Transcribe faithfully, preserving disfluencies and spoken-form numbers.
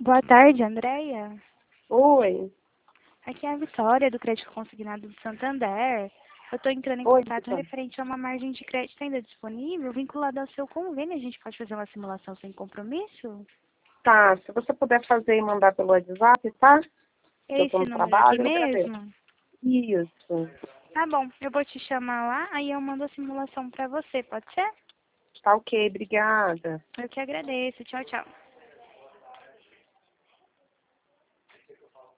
Boa tarde, Andréia. Oi. Aqui é a Vitória, do Crédito Consignado do Santander. Eu estou entrando em Oi, contato Vitor. referente a uma margem de crédito ainda disponível, vinculada ao seu convênio. A gente pode fazer uma simulação sem compromisso? Tá, se você puder fazer e mandar pelo WhatsApp, tá? É Que eu tô esse no número aqui trabalho, eu agradeço. mesmo? Isso. Tá bom, eu vou te chamar lá, aí eu mando a simulação para você, pode ser? Tá ok, obrigada. Eu que agradeço. Tchau, tchau.